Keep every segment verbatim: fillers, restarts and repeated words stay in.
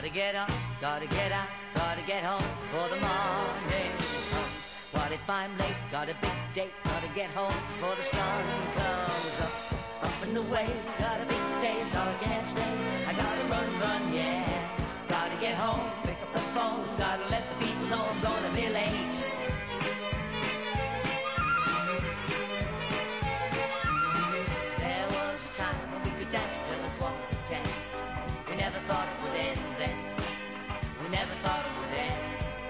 Gotta get up, gotta get out, gotta get home for the morning comes. What if I'm late? Got a big date, gotta get home before the sun comes up. Up and away, got a big day, so I can't stay. I gotta run, run, yeah. Gotta get home, pick up the phone, gotta let the people know I'm gonna be late. There was a time when we could dance till a quarter to ten. We never thought it would end then. We never thought it would end.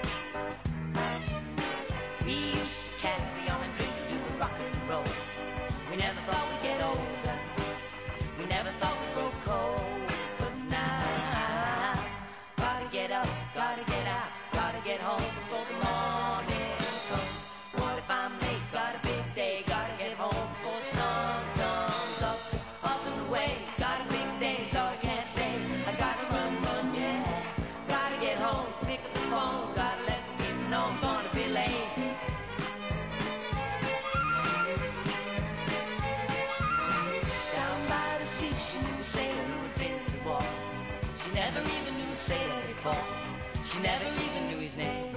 We used to carry on and drink to the rock and roll. We never thought we'd get older. We never thought we'd grow cold. But now, gotta get up, gotta get out, gotta get home before the morning comes. What if I'm late? Got a big day, gotta get home before the sun comes up. Up and away, got a big day, so I can't stay. I gotta run, run, yeah. Gotta get home, pick up the phone, gotta let the people know I'm gonna be late. Down by the sea, she knew a sailor who had been to war. She never even knew a sailor before. She never even knew his name.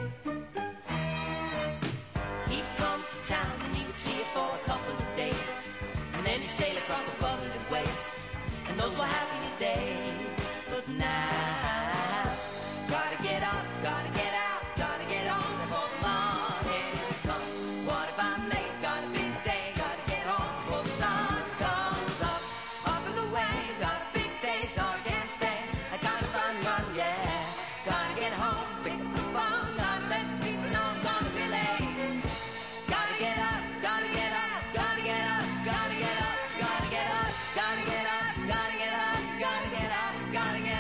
He'd come to town and he would see her for a couple of days, and then he'd sail across the bubbling waves, and those were happy days. But now, gotta get up, gotta get out, gotta get home before the morning comes. What if I'm late? Got a big day, gotta get home before the sun comes up. Up and away, got a big day, so I can't stay. I gotta run, run, yeah. Gotta get home, pick up the phone, gotta let the people know I'm gonna be late. Gotta get up, gotta get up, gotta get up, gotta get up, gotta get up, gotta get up, gotta get up, gotta get up, gotta get up.